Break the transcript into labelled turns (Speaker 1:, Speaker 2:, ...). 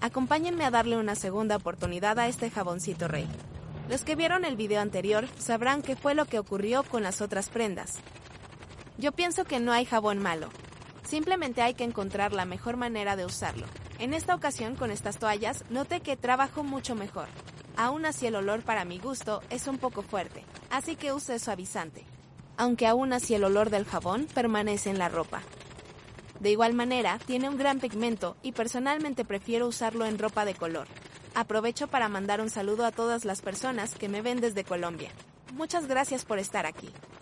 Speaker 1: Acompáñenme a darle una segunda oportunidad a este jaboncito Rey. Los que vieron el video anterior sabrán qué fue lo que ocurrió con las otras prendas. Yo pienso que no hay jabón malo. Simplemente hay que encontrar la mejor manera de usarlo. En esta ocasión con estas toallas noté que trabajó mucho mejor. Aún así el olor para mi gusto es un poco fuerte, así que usé suavizante. Aunque aún así el olor del jabón permanece en la ropa. De igual manera, tiene un gran pigmento y personalmente prefiero usarlo en ropa de color. Aprovecho para mandar un saludo a todas las personas que me ven desde Colombia. Muchas gracias por estar aquí.